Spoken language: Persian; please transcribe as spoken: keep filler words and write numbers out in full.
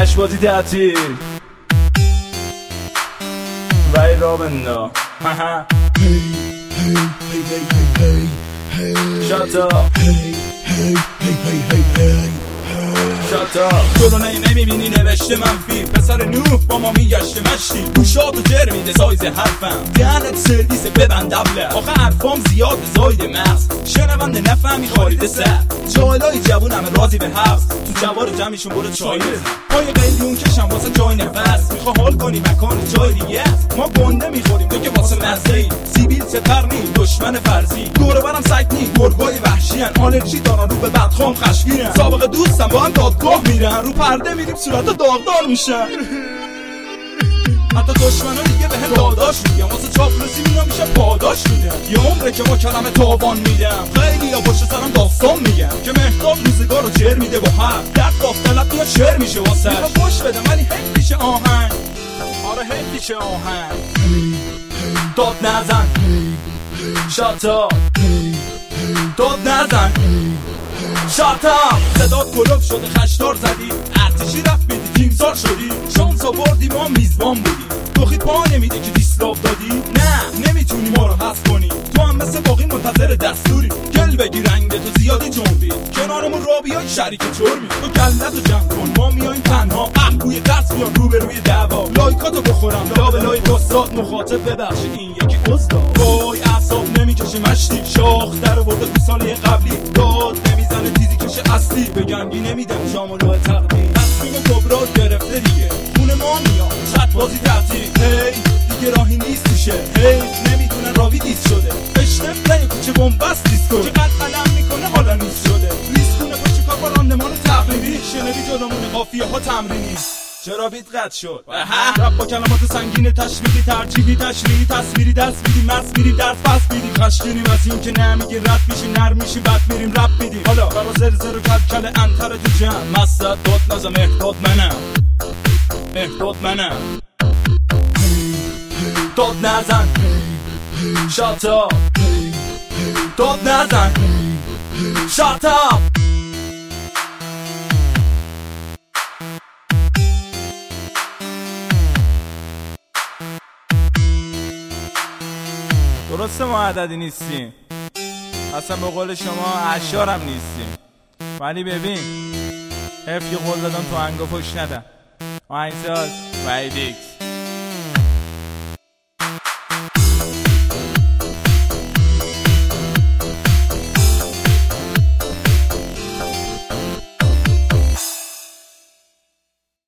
لشبازی تعطیل وای را بندا Shut up Shut up تو رو نمیبینی نوشته منفی پسر نوح با ما میگشته مشتی گوشاتو جر میده سایز حرفم دهنت سرویس ببند دبله آخه حرفام زیاد زاید مغز شنونده نفهمی خارید سر جاهلای جوون همه راضی به حبس تو جوار جمعیشون برو چای بزن پای قلیون کشم واسه جای نفس میخوا حال کنی مکان جای دیگه است ما گنده میخوریم تو که واسه مزه ای سیبیل سپر نی دشمن فرضی دور برم سگ نی گرگای وحشی ان آلرژی دارن رو به بدخوام خشمگینن سابقه دوستم با هم دادگاه میرن رو پرده میریم صورت داغدار میشن حتی دشمنا دیگه به هم داداش میگم واسه چاپلوسی مینا میشه پاداش میدم یه عمره که با کلمه تاوان میدم خیلی یا پشت سرم داستان میگم که مهداد روزگار رو جر میده با حرف درد دافتلت میاد شعر میشه واسه میخوا پشت بدم ولی هی پیش آهنگ آره هی پیش آهنگ داد نزن شاتا داد نزن شاتا صدات گلوب شده خشتار زدی ارتشی رفت بیدی تیمسار شدی شانس آوردی ما میزبان بودی تو خیلی پا نمیده که دیسلاف دادی نه نمیتونی ما رو حذف کنی تو هم مثل باقی منتظر دستوری گل بگی رنگ تو زیادی جنبی کنارمون را بیای شریک چرمی تو گلت رو جمع کن ما میاییم تنها قهوی دست بیان رو به روی دعوا لایکاتو بخورم لا به لای دوستات مخاطب ببخشی این یکی استاد وای اعصاب نمیکشه مشتی شاخ در آورده تو سال قبلی داد نمیزنه تیزی کشه اصلی بگنگی نمیدم شاملو تقدیر تصمیم کبرا گرفته دیگه خونه ما میاد چت بازی تعطیل هی دیگه راهی نیست توشه هی نمیتونه راوی دیست شده اشتف نه کوچه بومبست دیسکو چقدر قلم میکنه حالا نیست شده لیست کنه با چیکار با راندمان تقریبی شنوی جلومون قافیه ها تمرینی چرا بیت قد شد رب با کلمات سنگین تشویقی ترجیحی تشریحی تصویری دست میدی مست میری درس پس میدی خشکینیم از این که نمیگی رد میشی نرم میشی بد میریم رب میدی حالا برا زر زر و کل کل انتر تو جمع مستت داد نازم احداد منم احداد منم داد نزن شاتا داد نزن شاتا درسته ما عددی نیستیم اصلا به قول شما اشعار هم نیستیم ولی ببین حرف که قول دادم تو هنگا پشت ندم آهنگساز وحید ایکس